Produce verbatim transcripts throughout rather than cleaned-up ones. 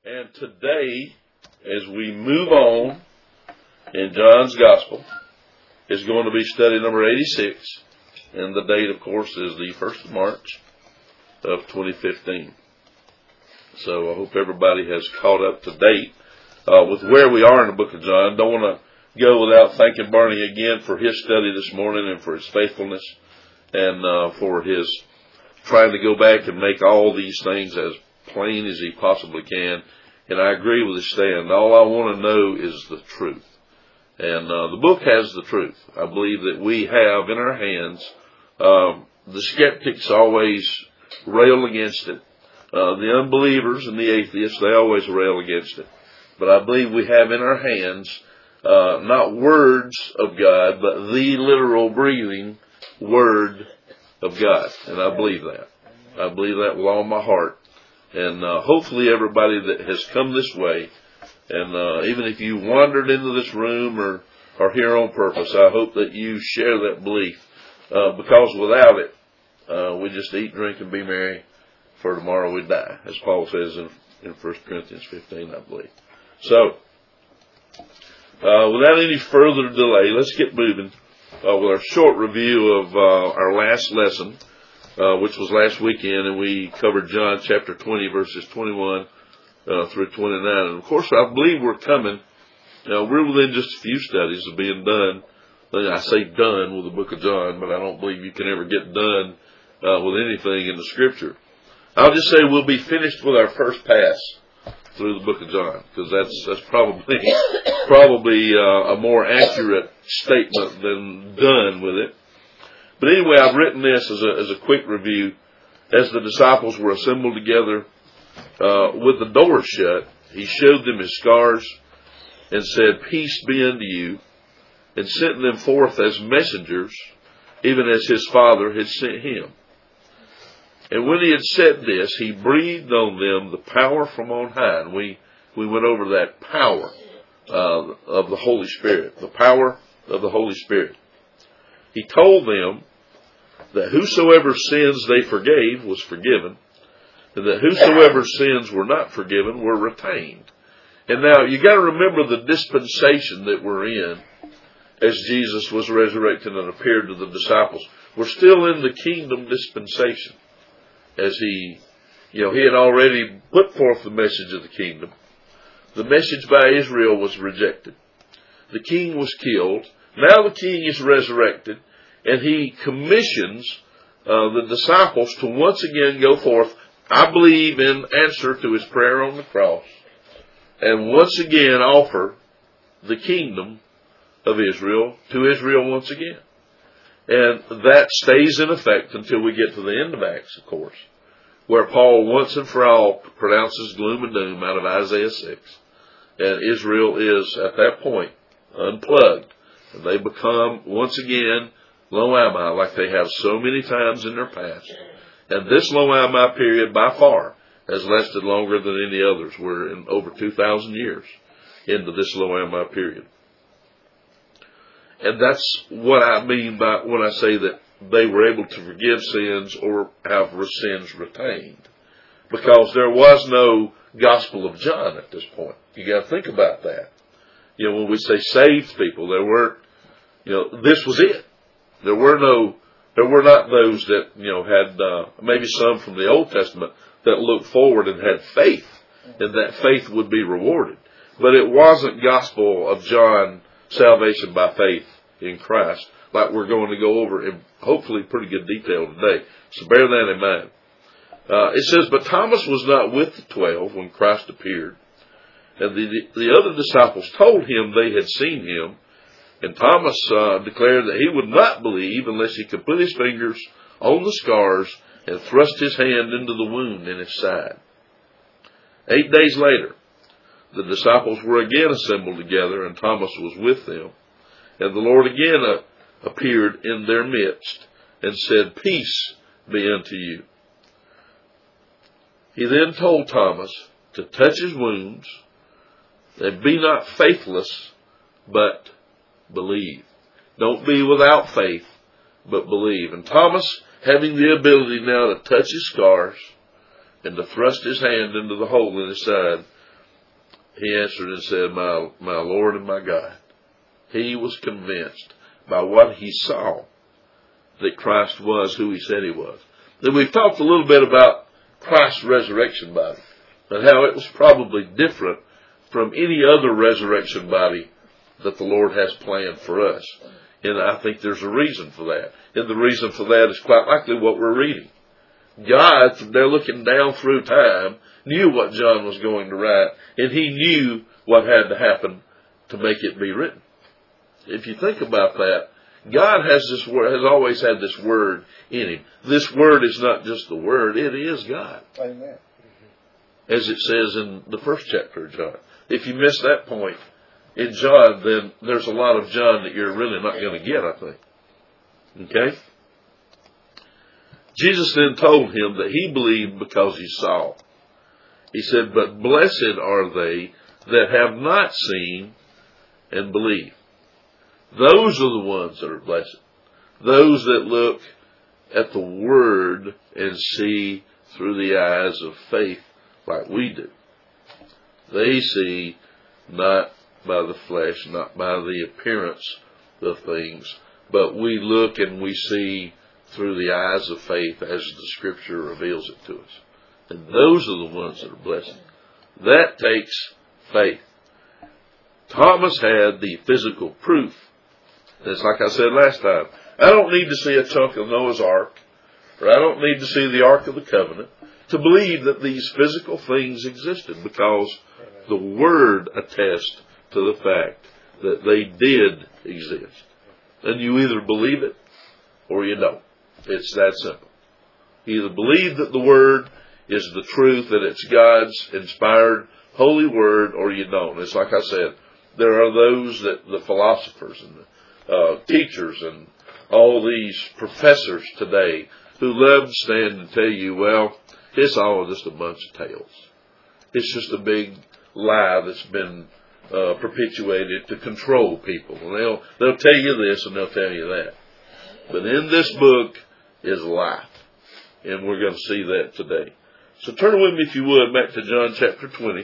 And today, as we move on in John's Gospel, is going to be study number eighty-six. And the date, of course, is the first of March of twenty fifteen. So I hope everybody has caught up to date uh, with where we are in the book of John. Don't want to go without thanking Barney again for his study this morning and for his faithfulness and uh, for his trying to go back and make all these things as plain as he possibly can. And I agree with his stand. All I want to know is the truth. And uh, the book has the truth. I believe that we have in our hands, um, the skeptics always rail against it. Uh, the unbelievers and the atheists, they always rail against it. But I believe we have in our hands, uh, not words of God, but the literal breathing Word of God. And I believe that. I believe that with all my heart. And uh, hopefully everybody that has come this way, and uh, even if you wandered into this room or are here on purpose, I hope that you share that belief. Uh, because without it, uh, we just eat, drink, and be merry, for tomorrow we die, as Paul says in, in First Corinthians fifteen, I believe. So, uh, without any further delay, let's get moving uh, with our short review of uh, our last lesson. Uh, which was last weekend, and we covered John chapter twenty, verses twenty-one uh, through twenty-nine. And of course, I believe we're coming. Now, we're within just a few studies of being done. I say done with the book of John, but I don't believe you can ever get done uh, with anything in the Scripture. I'll just say we'll be finished with our first pass through the book of John, because that's that's probably probably uh, a more accurate statement than done with it. But anyway, I've written this as a, as a quick review. As the disciples were assembled together uh, with the door shut, he showed them his scars and said, "Peace be unto you," and sent them forth as messengers, even as his Father had sent him. And when he had said this, he breathed on them the power from on high. And we, we went over that power uh, of the Holy Spirit, the power of the Holy Spirit. He told them that whosoever sins they forgave was forgiven, and that whosoever sins were not forgiven were retained. And now you got to remember the dispensation that we're in as Jesus was resurrected and appeared to the disciples. We're still in the kingdom dispensation, as he, you know, he had already put forth the message of the kingdom. The message by Israel was rejected. The king was killed. Now the king is resurrected. And he commissions uh, the disciples to once again go forth, I believe, in answer to his prayer on the cross, and once again offer the kingdom of Israel to Israel once again. And that stays in effect until we get to the end of Acts, of course, where Paul once and for all pronounces gloom and doom out of Isaiah six. And Israel is, at that point, unplugged. And they become, once again, Lo Ami, like they have so many times in their past. And this Lo Ami period, by far, has lasted longer than any others. We're in over two thousand years into this Lo Ami period. And that's what I mean by when I say that they were able to forgive sins or have sins retained. Because there was no Gospel of John at this point. You got to think about that. You know, when we say saved people, there weren't, you know, this was it. There were no, there were not those that, you know, had, uh, maybe some from the Old Testament that looked forward and had faith, and that faith would be rewarded. But it wasn't Gospel of John, salvation by faith in Christ, like we're going to go over in hopefully pretty good detail today. So bear that in mind. Uh, it says, "But Thomas was not with the twelve when Christ appeared. And the, the other disciples told him they had seen him. And Thomas uh, declared that he would not believe unless he could put his fingers on the scars and thrust his hand into the wound in his side." Eight days later, the disciples were again assembled together, and Thomas was with them. And the Lord again uh, appeared in their midst and said, "Peace be unto you." He then told Thomas to touch his wounds and be not faithless, but believe. Don't be without faith, but believe. And Thomas, having the ability now to touch his scars and to thrust his hand into the hole in his side, he answered and said, my, my Lord and my God. He was convinced by what he saw that Christ was who he said he was. Then we've talked a little bit about Christ's resurrection body and how it was probably different from any other resurrection body that the Lord has planned for us. And I think there's a reason for that. And the reason for that is quite likely what we're reading. God, they're looking down through time, knew what John was going to write, and he knew what had to happen to make it be written. If you think about that, God has this word, has always had this word in him. This word is not just the word, it is God. Amen. As it says in the first chapter of John. If you miss that point in John, then there's a lot of John that you're really not going to get, I think. Okay? Jesus then told him that he believed because he saw. He said, but blessed are they that have not seen and believe. Those are the ones that are blessed. Those that look at the Word and see through the eyes of faith like we do. They see not by the flesh, not by the appearance of things, but we look and we see through the eyes of faith as the Scripture reveals it to us. And those are the ones that are blessed. That takes faith. Thomas had the physical proof. It's like I said last time. I don't need to see a chunk of Noah's Ark, or I don't need to see the Ark of the Covenant to believe that these physical things existed, because the Word attests to the fact that they did exist. And you either believe it or you don't. It's that simple. You either believe that the Word is the truth, that it's God's inspired holy Word, or you don't. It's like I said, there are those that the philosophers and the uh, teachers and all these professors today who love to stand and tell you, well, it's all just a bunch of tales. It's just a big lie that's been uh, perpetuated to control people. And they'll, they'll tell you this and they'll tell you that. But in this book is life. And we're going to see that today. So turn with me, if you would, back to John chapter twenty.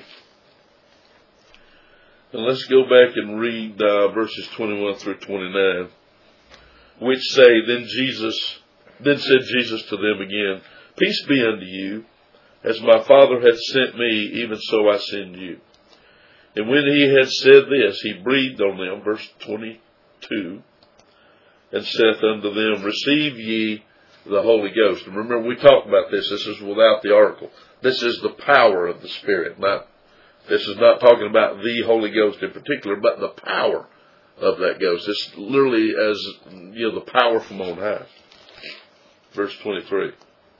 And let's go back and read uh, verses twenty-one through twenty-nine, which say, Then Jesus, then said Jesus to them again, Peace be unto you. As my Father hath sent me, even so I send you. And when he had said this, he breathed on them, verse twenty-two, and saith unto them, Receive ye the Holy Ghost. And remember, we talked about this. This is without the article. This is the power of the Spirit. Not, this is not talking about the Holy Ghost in particular, but the power of that Ghost. It's literally as, you know, the power from on high. Verse twenty-three.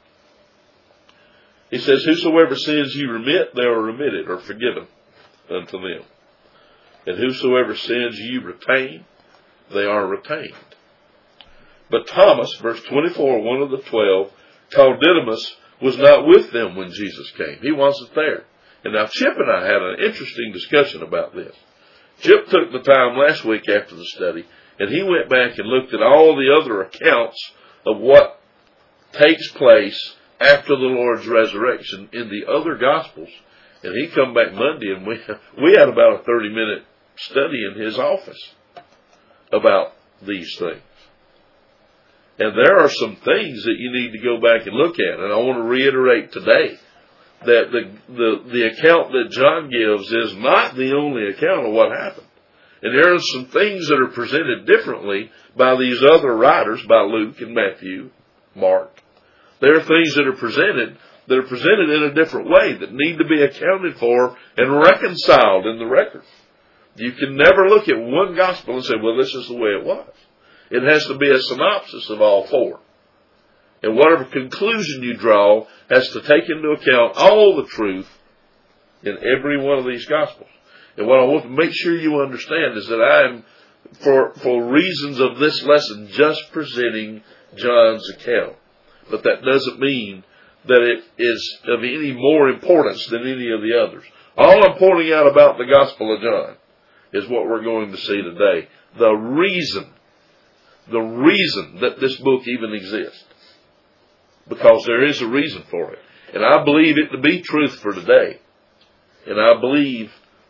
He says, Whosoever sins ye remit, they are remitted, or forgiven unto them. And whosoever sins ye retain, they are retained. But Thomas, verse twenty-four, one of the twelve, called Didymus, was not with them when Jesus came. He wasn't there. And now Chip and I had an interesting discussion about this. Chip took the time last week after the study, and he went back and looked at all the other accounts of what takes place after the Lord's resurrection in the other Gospels. And he come back Monday, and we we had about a thirty-minute study in his office about these things. And there are some things that you need to go back and look at. And I want to reiterate today that the, the, the account that John gives is not the only account of what happened. And there are some things that are presented differently by these other writers, by Luke and Matthew, Mark. There are things that are presented that are presented in a different way that need to be accounted for and reconciled in the record. You can never look at one gospel and say, well, this is the way it was. It has to be a synopsis of all four. And whatever conclusion you draw has to take into account all the truth in every one of these Gospels. And what I want to make sure you understand is that I am, for, for reasons of this lesson, just presenting John's account. But that doesn't mean that it is of any more importance than any of the others. All I'm pointing out about the Gospel of John is what we're going to see today. The reason The reason that this book even exists. Because there is a reason for it. And I believe it to be truth for today. And I believe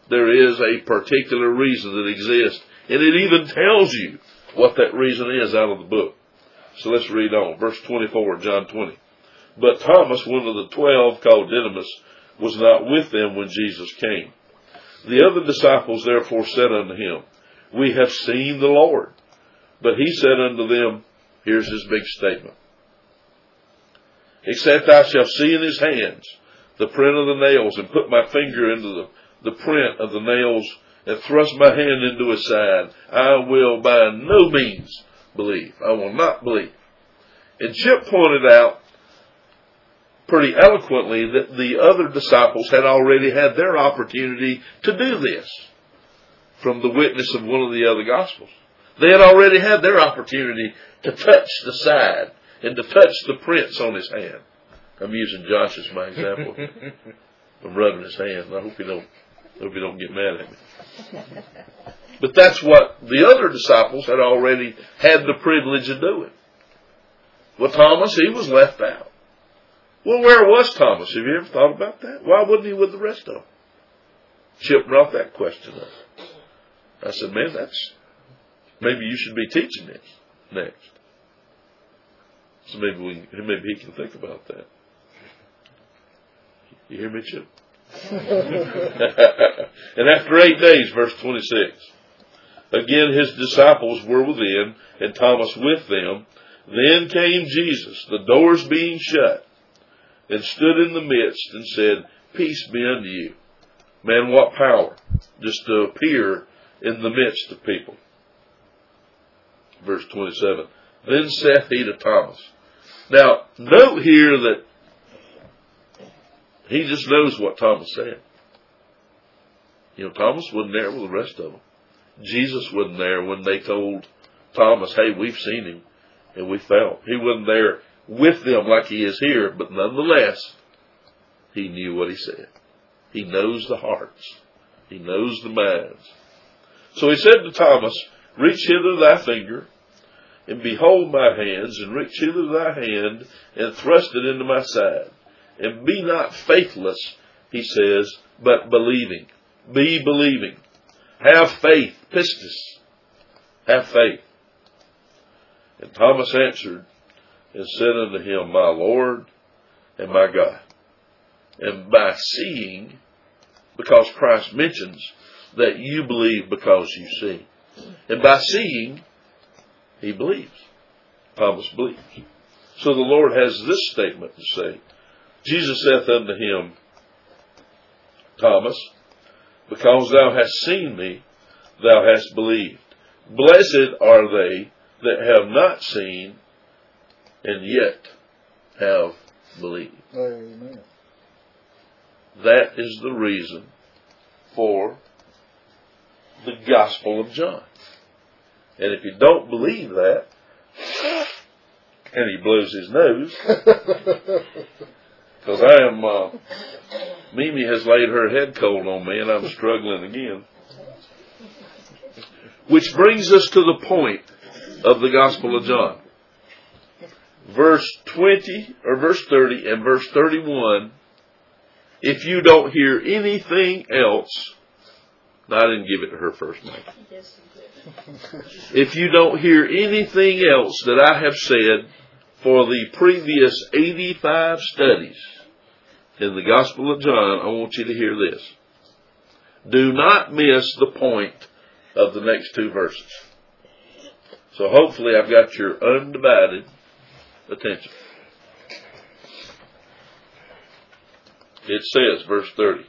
there is a particular reason that exists. And it even tells you what that reason is out of the book. So let's read on. Verse twenty-four, John twenty. But Thomas, one of the twelve, called Didymus, was not with them when Jesus came. The other disciples therefore said unto him, We have seen the Lord. But he said unto them, here's his big statement. Except I shall see in his hands the print of the nails, and put my finger into the, the print of the nails, and thrust my hand into his side, I will by no means believe. I will not believe. And Chip pointed out pretty eloquently that the other disciples had already had their opportunity to do this from the witness of one of the other Gospels. They had already had their opportunity to touch the side and to touch the prints on his hand. I'm using Josh as my example. I'm rubbing his hand. I hope you don't, hope you don't get mad at me. But that's what the other disciples had already had the privilege of doing. Well, Thomas, he was left out. Well, where was Thomas? Have you ever thought about that? Why wasn't he with the rest of them? Chip brought that question up. I said, man, that's, maybe you should be teaching this next. So maybe we, maybe he can think about that. You hear me, Chip? And after eight days, verse twenty-six, again his disciples were within, and Thomas with them. Then came Jesus, the doors being shut, and stood in the midst and said, Peace be unto you. Man, what power just to appear in the midst of people. Verse twenty-seven, Then saith he to Thomas. Now, note here that he just knows what Thomas said. You know, Thomas wasn't there with the rest of them. Jesus wasn't there when they told Thomas, hey, we've seen him and we felt. He wasn't there with them like he is here, but nonetheless, he knew what he said. He knows the hearts. He knows the minds. So he said to Thomas, Reach hither thy finger, and behold my hands, and reach hither thy hand, and thrust it into my side. And be not faithless, he says, but believing. Be believing. Have faith, pistis. Have faith. And Thomas answered and said unto him, My Lord and my God. And by seeing, because Christ mentions that you believe because you see. And by seeing, he believes. Thomas believes. So the Lord has this statement to say. Jesus saith unto him, Thomas, because thou hast seen me, thou hast believed. Blessed are they that have not seen, and yet have believed. Amen. That is the reason for the Gospel of John. And if you don't believe that, and he blows his nose, because I am, uh, Mimi has laid her head cold on me, and I'm struggling again. Which brings us to the point of the Gospel of John. Verse twenty, or verse thirty, and verse thirty-one, if you don't hear anything else, no, I didn't give it to her first, Mike. If you don't hear anything else that I have said for the previous eighty-five studies in the Gospel of John, I want you to hear this. Do not miss the point of the next two verses. So hopefully I've got your undivided attention. It says, verse thirty,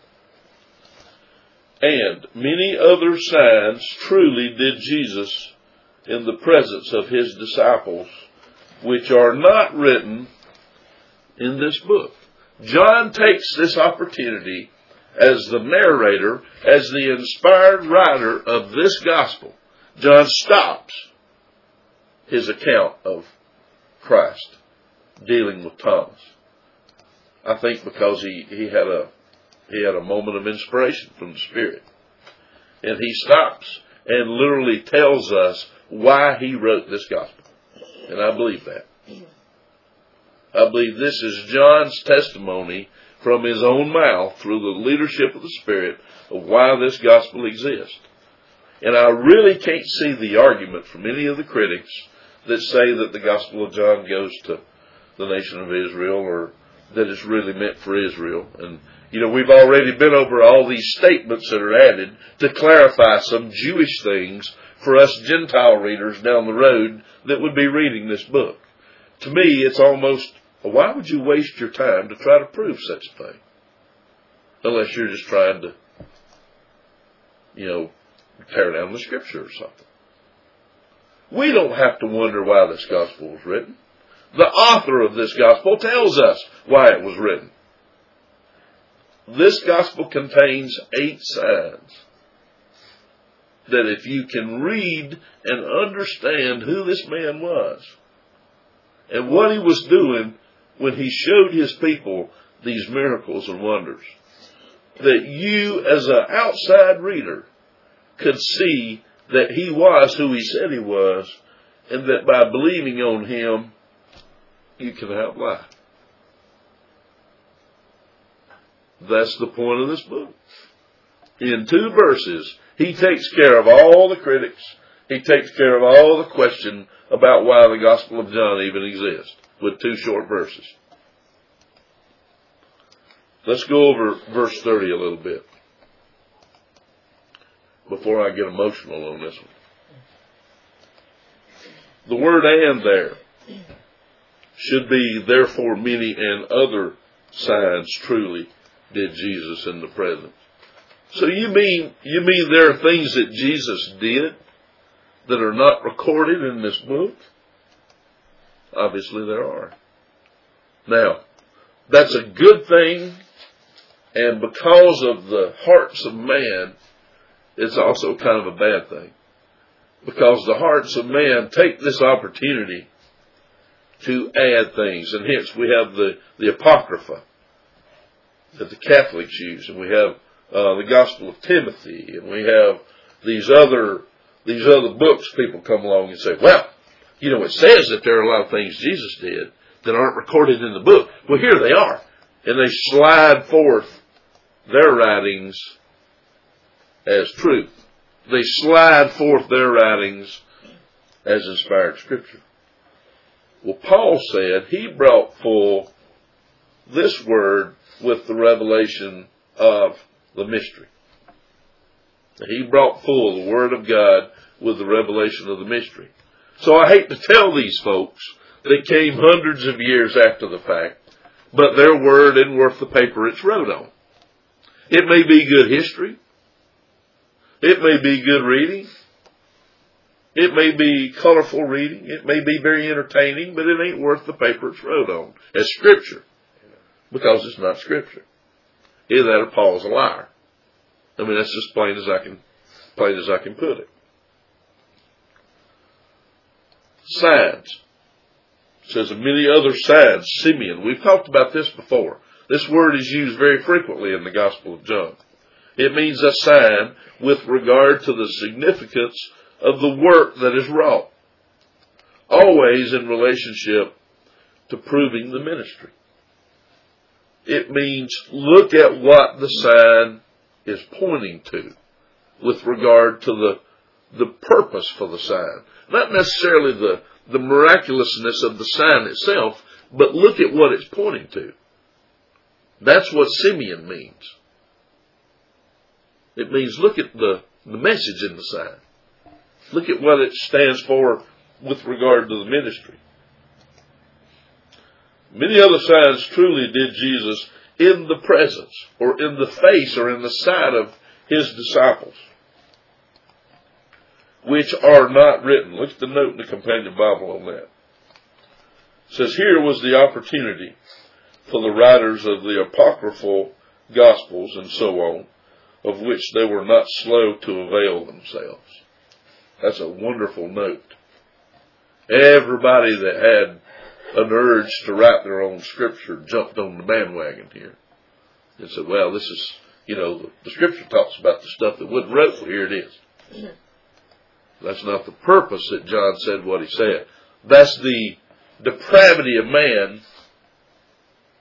And many other signs truly did Jesus in the presence of his disciples, which are not written in this book. John takes this opportunity as the narrator, as the inspired writer of this gospel. John stops his account of Christ dealing with Thomas. I think because he, he had a he had a moment of inspiration from the Spirit. And he stops and literally tells us why he wrote this gospel. And I believe that. I believe this is John's testimony from his own mouth through the leadership of the Spirit of why this gospel exists. And I really can't see the argument from any of the critics that say that the Gospel of John goes to the nation of Israel or that it's really meant for Israel. And, you know, we've already been over all these statements that are added to clarify some Jewish things for us Gentile readers down the road that would be reading this book. To me, it's almost, well, why would you waste your time to try to prove such a thing? Unless you're just trying to, you know, tear down the Scripture or something. We don't have to wonder why this gospel was written. The author of this gospel tells us why it was written. This gospel contains eight signs that if you can read and understand who this man was and what he was doing when he showed his people these miracles and wonders, that you as an outside reader could see that he was who he said he was, and that by believing on him, you can have life. That's the point of this book. In two verses, he takes care of all the critics. He takes care of all the question about why the Gospel of John even exists, with two short verses. Let's go over verse thirty a little bit before I get emotional on this one. The word "and" there should be, therefore many and other signs truly did Jesus in the present. So you mean, you mean there are things that Jesus did that are not recorded in this book? Obviously there are. Now, that's a good thing, and because of the hearts of man, it's also kind of a bad thing. Because the hearts of man take this opportunity to add things. And hence we have the, the Apocrypha that the Catholics use. And we have uh, the Gospel of Timothy. And we have these other, these other books. People come along and say, well, you know, it says that there are a lot of things Jesus did that aren't recorded in the book. Well, here they are. And they slide forth their writings as truth. They slide forth their writings as inspired Scripture. Well, Paul said he brought full this word with the revelation of the mystery. He brought full the Word of God with the revelation of the mystery. So I hate to tell these folks that came hundreds of years after the fact, but their word isn't worth the paper it's wrote on. It may be good history. It may be good reading. It may be colorful reading. It may be very entertaining, but it ain't worth the paper it's wrote on as Scripture, because it's not Scripture. Either that or Paul's a liar. I mean, that's just plain as I can, plain as I can put it. Signs. It says, and many other signs, Simeon. We've talked about this before. This word is used very frequently in the Gospel of John. It means a sign with regard to the significance of the work that is wrought, always in relationship to proving the ministry. It means look at what the sign is pointing to with regard to the, the purpose for the sign. Not necessarily the, the miraculousness of the sign itself, but look at what it's pointing to. That's what Simeon means. It means look at the, the message in the sign. Look at what it stands for with regard to the ministry. Many other signs truly did Jesus in the presence, or in the face, or in the sight of his disciples, which are not written. Look at the note in the companion Bible on that. It says, here was the opportunity for the writers of the apocryphal Gospels and so on, of which they were not slow to avail themselves. That's a wonderful note. Everybody that had an urge to write their own Scripture jumped on the bandwagon here and said, well, this is, you know, the, the Scripture talks about the stuff that wasn't wrote, well, here it is. That's not the purpose that John said what he said. That's the depravity of man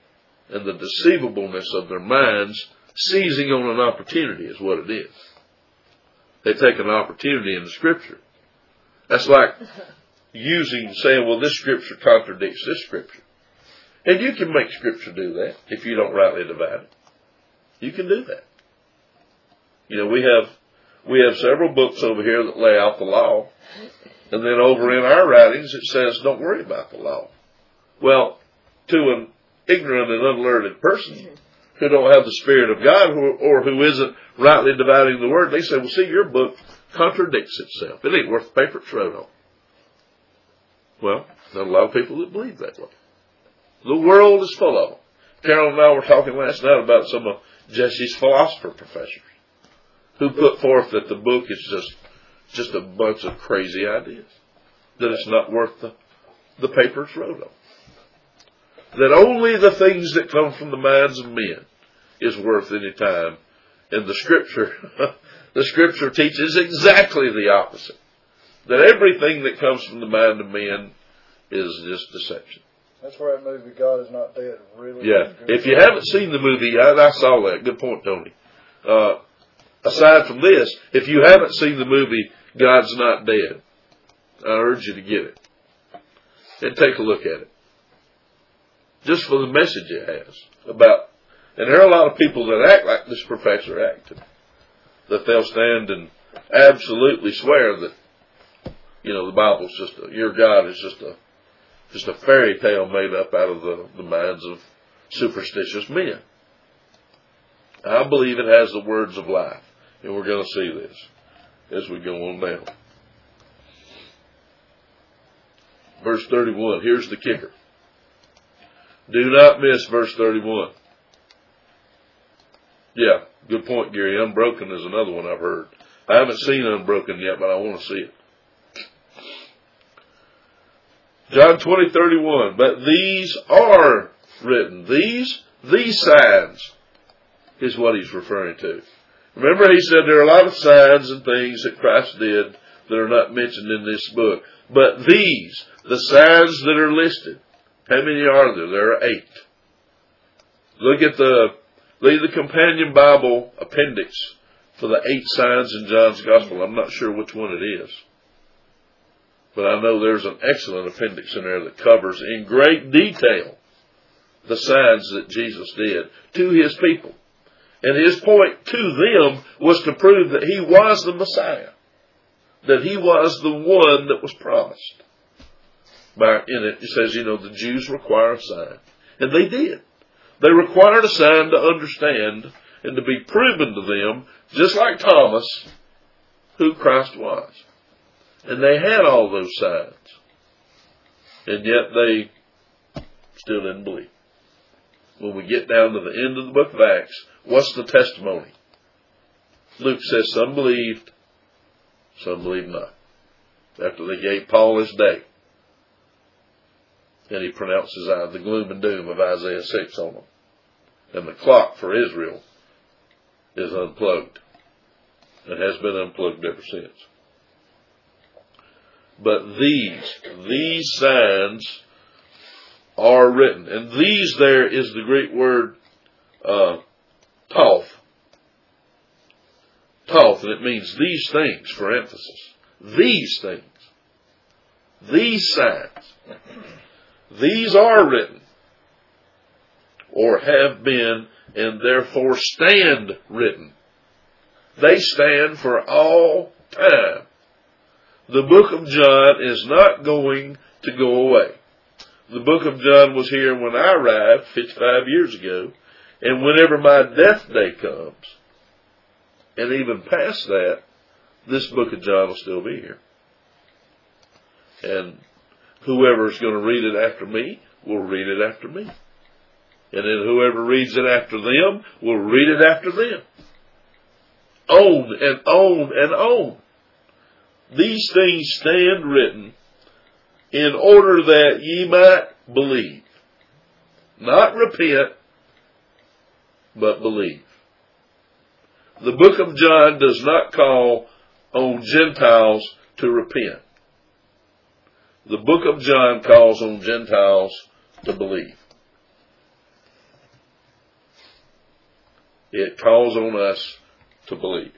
and the deceivableness of their minds, seizing on an opportunity is what it is. They take an opportunity in the Scripture. That's like using, saying, well, this Scripture contradicts this Scripture. And you can make Scripture do that if you don't rightly divide it. You can do that. You know, we have we have several books over here that lay out the law. And then over in our writings it says, don't worry about the law. Well, to an ignorant and unlearned person who don't have the Spirit of God or who isn't rightly dividing the Word, they say, well, see, your book contradicts itself. It ain't worth the paper it's wrote on. Well, there's a lot of people that believe that way. The world is full of them. Carol and I were talking last night about some of Jesse's philosopher professors who put forth that the book is just just a bunch of crazy ideas, that it's not worth the, the paper it's wrote on, that only the things that come from the minds of men is worth any time. And the Scripture, the Scripture teaches exactly the opposite, that everything that comes from the mind of men is just deception. That's where that movie, God Is Not Dead, really. Yeah. If you haven't seen the movie, I, I saw that. Good point, Tony. Uh, aside from this, if you haven't seen the movie, God's Not Dead, I urge you to get it and take a look at it. Just for the message it has about, and there are a lot of people that act like this professor acted, that they'll stand and absolutely swear that, you know, the Bible's just a, your God is just a just a fairy tale made up out of the, the minds of superstitious men. I believe it has the words of life, and we're going to see this as we go on down. Verse thirty-one, here's the kicker. Do not miss verse thirty-one. Yeah, good point, Gary. Unbroken is another one I've heard. I haven't seen Unbroken yet, but I want to see it. John twenty, thirty-one. But these are written. These, these signs is what he's referring to. Remember, he said there are a lot of signs and things that Christ did that are not mentioned in this book. But these, the signs that are listed, how many are there? There are eight. Look at the, look at the companion Bible appendix for the eight signs in John's Gospel. I'm not sure which one it is, but I know there's an excellent appendix in there that covers in great detail the signs that Jesus did to his people. And his point to them was to prove that he was the Messiah, that he was the one that was promised. By, in it, it says, you know, the Jews require a sign. And they did. They required a sign to understand and to be proven to them, just like Thomas, who Christ was. And they had all those signs. And yet they still didn't believe. When we get down to the end of the book of Acts, what's the testimony? Luke says some believed, some believed not. After they gave Paul his day. And he pronounces uh, the gloom and doom of Isaiah six on them. And the clock for Israel is unplugged. And has been unplugged ever since. But these, these signs are written. And these there is the Greek word uh, toph. Toph, and it means these things for emphasis. These things. These signs. These are written, or have been, and therefore stand written. They stand for all time. The book of John is not going to go away. The book of John was here when I arrived fifty-five years ago, and whenever my death day comes, and even past that, this book of John will still be here. And whoever's going to read it after me will read it after me. And then whoever reads it after them will read it after them. On and on and on. These things stand written in order that ye might believe. Not repent, but believe. The book of John does not call on Gentiles to repent. The book of John calls on Gentiles to believe. It calls on us to believe.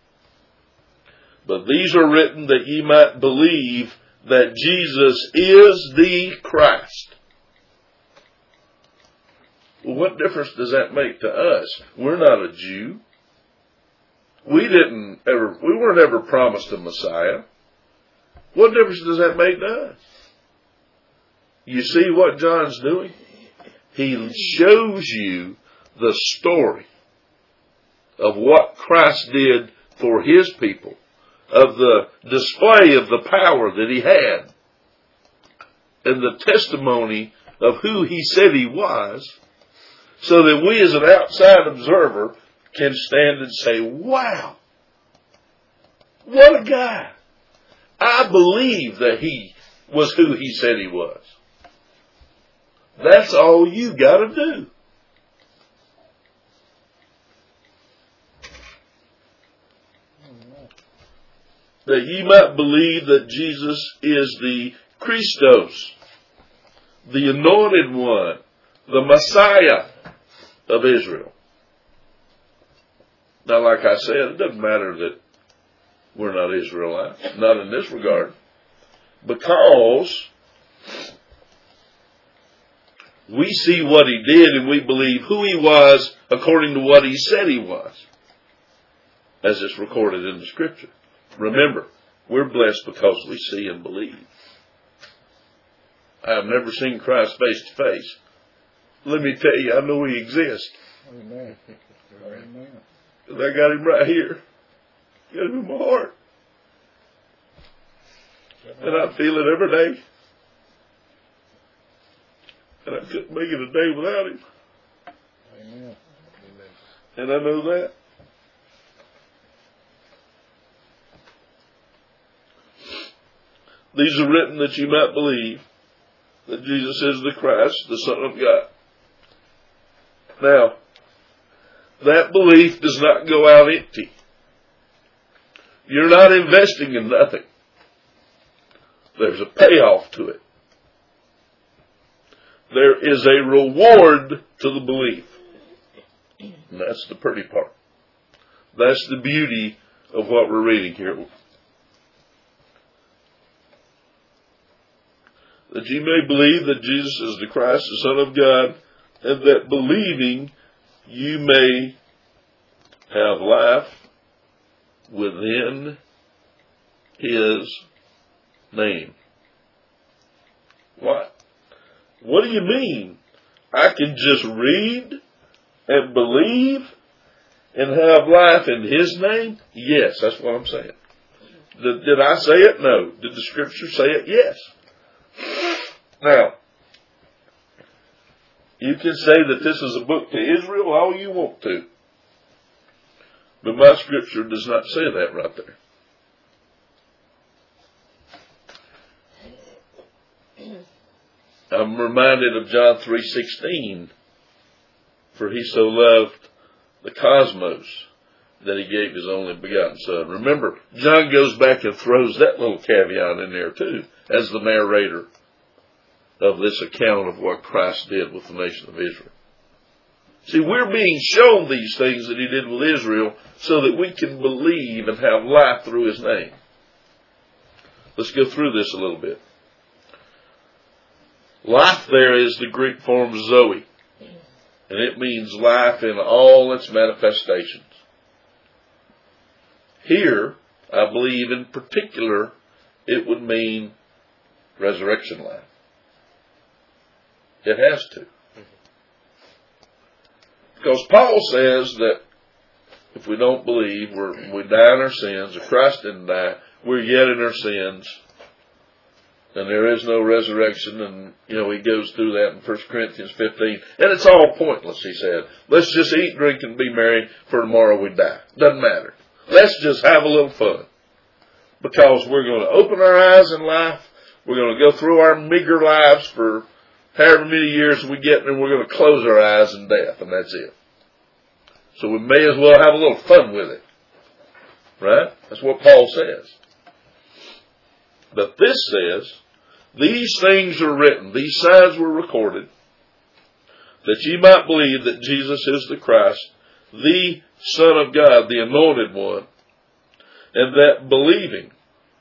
But these are written that ye might believe that Jesus is the Christ. Well, what difference does that make to us? We're not a Jew. We didn't ever, we weren't ever promised a Messiah. What difference does that make to us? You see what John's doing? He shows you the story of what Christ did for His people, of the display of the power that He had, and the testimony of who He said He was, so that we as an outside observer can stand and say, wow, what a guy. I believe that He was who He said He was. That's all you got to do. That ye might believe that Jesus is the Christos, the anointed one, the Messiah of Israel. Now, like I said, it doesn't matter that we're not Israelites, not in this regard, because we see what He did and we believe who He was according to what He said He was, as it's recorded in the Scripture. Remember, we're blessed because we see and believe. I have never seen Christ face to face. Let me tell you, I know He exists. Amen. Amen. Because I got Him right here. Got Him in my heart. And I feel it every day. And I couldn't make it a day without Him. Amen. And I know that. These are written that you might believe that Jesus is the Christ, the Son of God. Now, that belief does not go out empty. You're not investing in nothing. There's a payoff to it. There is a reward to the belief. And that's the pretty part. That's the beauty of what we're reading here. That ye may believe that Jesus is the Christ, the Son of God, and that believing you may have life within His name. What? What do you mean? I can just read and believe and have life in His name? Yes, that's what I'm saying. Did, did I say it? No. Did the Scripture say it? Yes. Now, you can say that this is a book to Israel all you want to. But my Scripture does not say that right there. I'm reminded of John three sixteen. For He so loved the cosmos that He gave His only begotten Son. Remember, John goes back and throws that little caveat in there too, as the narrator of this account of what Christ did with the nation of Israel. See, we're being shown these things that He did with Israel so that we can believe and have life through His name. Let's go through this a little bit. Life there is the Greek form Zoe, and it means life in all its manifestations. Here, I believe in particular, it would mean resurrection life. It has to. Because Paul says that if we don't believe, we're, we die in our sins. If Christ didn't die, we're yet in our sins. And there is no resurrection. And, you know, he goes through that in First Corinthians fifteen. And it's all pointless, he said. Let's just eat, drink, and be merry, for tomorrow we die. Doesn't matter. Let's just have a little fun. Because we're going to open our eyes in life. We're going to go through our meager lives for however many years we get, and we're going to close our eyes in death, and that's it. So we may as well have a little fun with it. Right? That's what Paul says. But this says, these things are written, these signs were recorded, that ye might believe that Jesus is the Christ, the Son of God, the Anointed One, and that believing,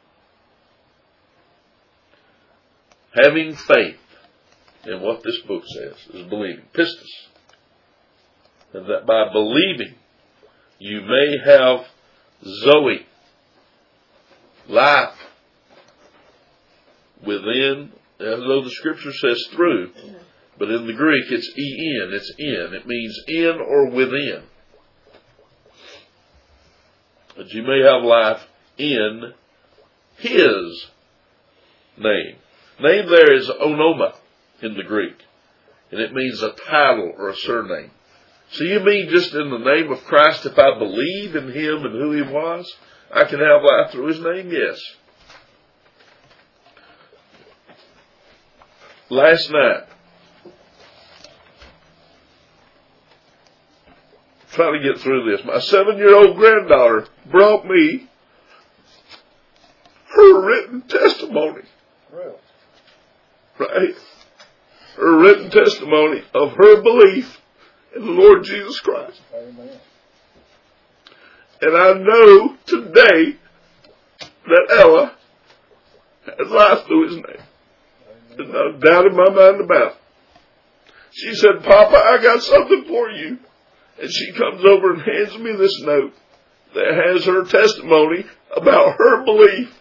having faith in what this book says, is believing, pistis, and that by believing you may have Zoe, life, within, although the scripture says through, but in the Greek it's en, it's in. It means in or within. That you may have life in His name. Name there is onoma in the Greek, and it means a title or a surname. So you mean just in the name of Christ, if I believe in Him and who He was, I can have life through His name? Yes. Last night, trying to get through this, my seven-year-old granddaughter brought me her written testimony. Really? Right? Her written testimony of her belief in the Lord Jesus Christ. Amen. And I know today that Ella has life through His name. There's no doubt in my mind about it. She said, Papa, I got something for you. And she comes over and hands me this note that has her testimony about her belief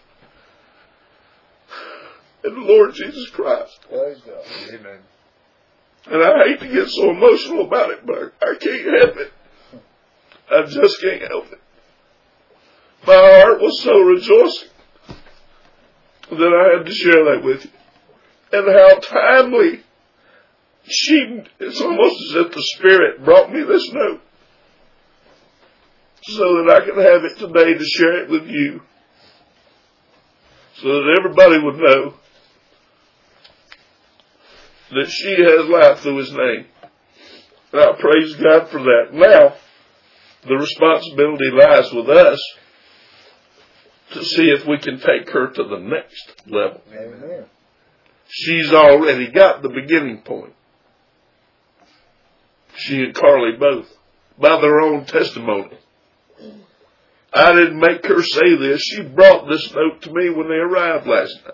in the Lord Jesus Christ. Praise God. Amen. And I hate to get so emotional about it, but I can't help it. I just can't help it. My heart was so rejoicing that I had to share that with you. And how timely she, it's almost as if the Spirit brought me this note so that I can have it today to share it with you, so that everybody would know that she has life through His name. And I praise God for that. Now, the responsibility lies with us to see if we can take her to the next level. Amen. She's already got the beginning point. She and Carly both, by their own testimony. I didn't make her say this. She brought this note to me when they arrived last night.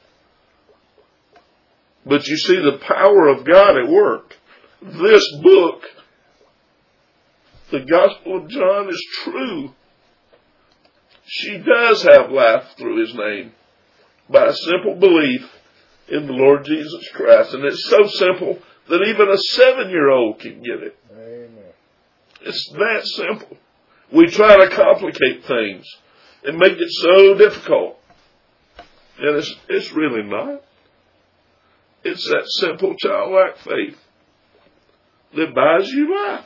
But you see the power of God at work. This book, the Gospel of John, is true. She does have life through His name by a simple belief in the Lord Jesus Christ. And it's so simple that even a seven-year-old can get it. Amen. It's that simple. We try to complicate things and make it so difficult. And it's, it's really not. It's that simple childlike faith that buys you life.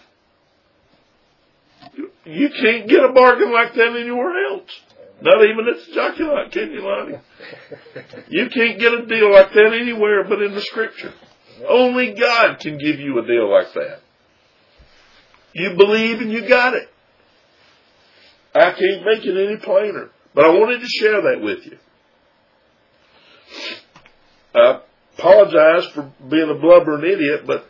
You, you can't get a bargain like that anywhere else. Not even at the Jockey Lot, can you, Lonnie? You can't get a deal like that anywhere but in the Scripture. Only God can give you a deal like that. You believe and you got it. I can't make it any plainer. But I wanted to share that with you. I apologize for being a blubbering idiot, but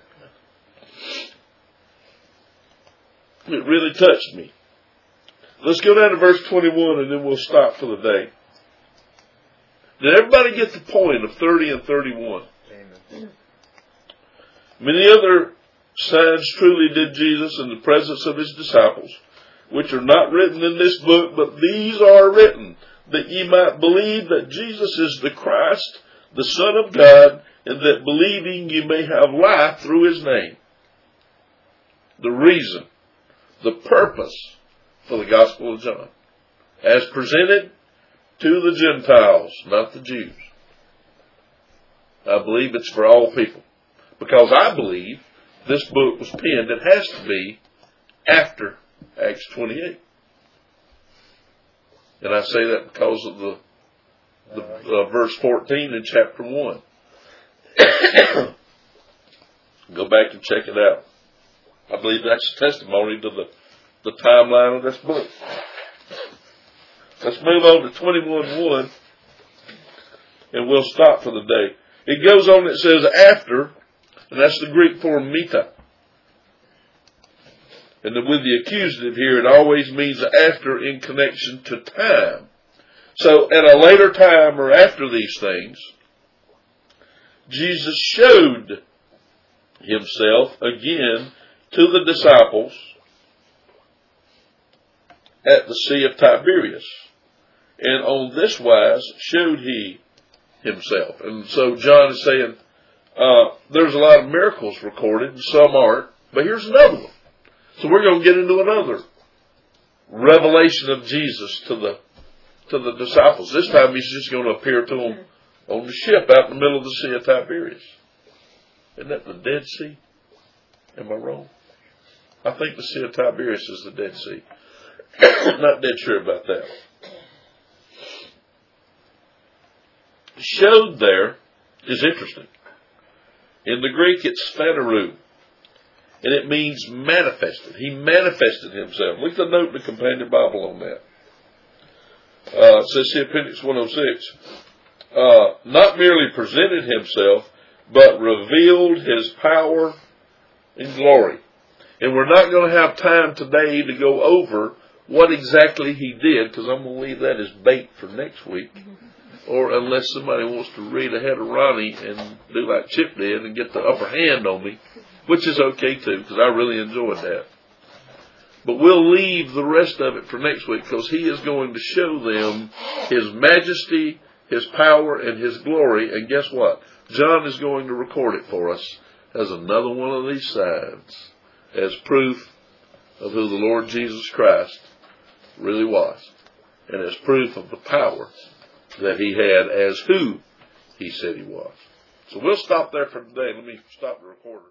it really touched me. Let's go down to verse twenty-one and then we'll stop for the day. Did everybody get the point of thirty and thirty-one? Amen. Many other signs truly did Jesus in the presence of His disciples, which are not written in this book, but these are written, that ye might believe that Jesus is the Christ, the Son of God, and that believing ye may have life through His name. The reason, the purpose for the Gospel of John, as presented to the Gentiles, not the Jews. I believe it's for all people. Because I believe this book was penned, it has to be after Acts twenty-eight. And I say that because of the, the uh, verse fourteen in chapter one. Go back and check it out. I believe that's a testimony to the, the timeline of this book. Let's move on to twenty-one one, and we'll stop for the day. It goes on, it says after, and that's the Greek form meta. And then with the accusative here, it always means after in connection to time. So at a later time or after these things, Jesus showed himself again to the disciples at the Sea of Tiberias. And on this wise showed he himself. And so John is saying, uh, there's a lot of miracles recorded, and some aren't, but here's another one. So we're going to get into another revelation of Jesus to the to the disciples. This time he's just going to appear to them on the ship out in the middle of the Sea of Tiberias. Isn't that the Dead Sea? Am I wrong? I think the Sea of Tiberias is the Dead Sea. Not dead sure about that. Showed there is interesting. In the Greek it's phaneroo, and it means manifested. He manifested himself. Look at the note in the companion Bible on that. Uh, it says here, Appendix one oh six, uh, not merely presented himself, but revealed his power and glory. And we're not going to have time today to go over what exactly he did, because I'm going to leave that as bait for next week. Or unless somebody wants to read ahead of Ronnie and do like Chip did and get the upper hand on me, which is okay too, because I really enjoyed that. But we'll leave the rest of it for next week, because he is going to show them his majesty, his power, and his glory. And guess what? John is going to record it for us as another one of these signs, as proof of who the Lord Jesus Christ really was, and as proof of the power that he had as who he said he was. So we'll stop there for today. Let me stop the recorder.